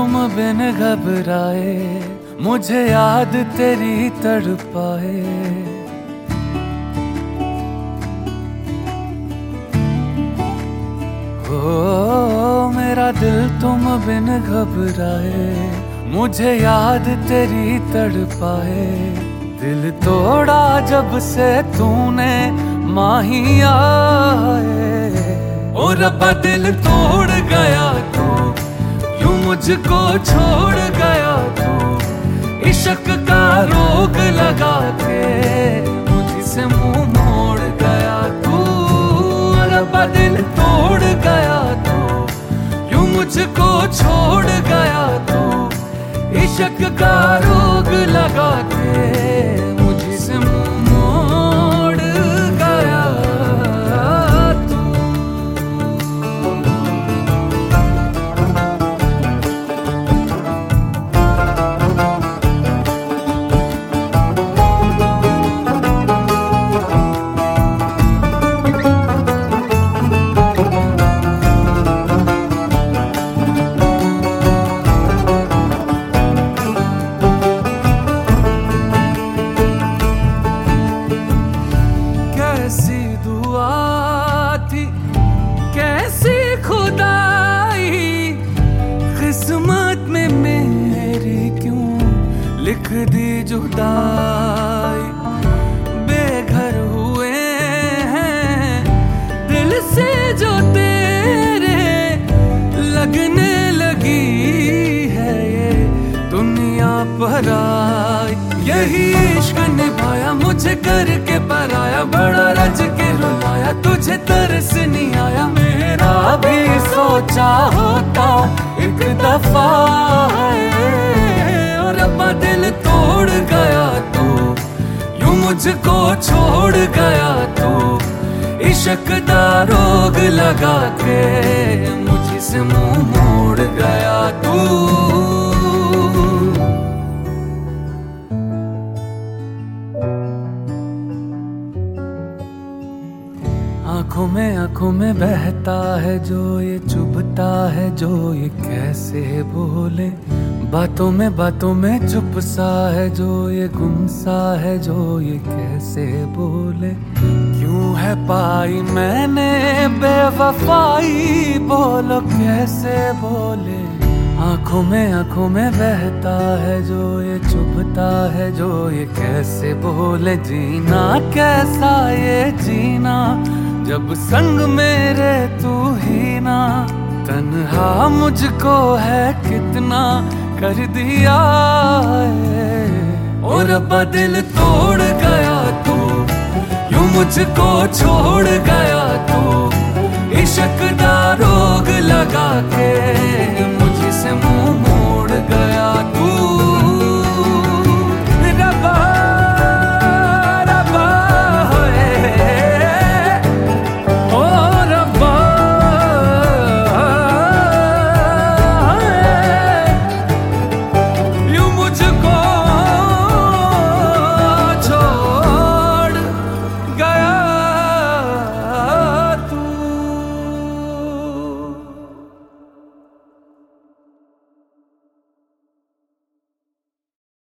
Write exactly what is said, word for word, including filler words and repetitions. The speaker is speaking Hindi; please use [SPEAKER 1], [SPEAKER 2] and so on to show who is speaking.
[SPEAKER 1] तुम बिन घबराए, मुझे याद तेरी तड़पाए। ओ मेरा दिल तुम बिन घबराए, मुझे याद तेरी तड़पाए। दिल तोड़ा जब से तूने माहिया है, ओ रब्बा दिल तोड़ गया तू, यूं मुझको छोड़ गया तू। इश्क का रोग लगा के मुझसे मुंह मोड़ गया तू। रब्बा दिल तोड़ गया तू, यूं मुझको छोड़ गया तू। इश्क का रोग लगा के मुझसे मुंह मोड़ गया तू। कैसी दुआ थी, कैसी खुदाई, किस्मत में मेरी क्यों लिख दी जुदाई। बेघर हुए हैं दिल से जो तेरे, लगने लगी है ये दुनिया पर आई। यही इश्क निभाया मुझे करके पराया, बड़ा रज के रुलाया तुझे तरस नहीं आया। मेरा भी सोचा होता एक दफा है, और अब दिल तोड़ गया तू, यूं मुझको छोड़ गया तू। इश्क दा रोग लगा के मुझसे मुंह मोड़ गया तू। आंखों में आंखों में बहता है जो ये चुभता है, जो ये कैसे बोले। बातों में बातों में चुप सा है जो ये गुमसा है, जो ये कैसे बोले। क्यों है पाई मैंने बेवफाई, बोलो कैसे बोले। आंखों में आंखों में बहता है जो ये चुभता है, जो ये कैसे बोले। जीना कैसा ये जीना, जब संग मेरे तू ही ना। तन्हा मुझको है कितना कर दिया है, और अब दिल तोड़ गया तू, यूं मुझको छोड़ गया तू। इश्क दा रोग लगा के मुझसे मुंह मोड़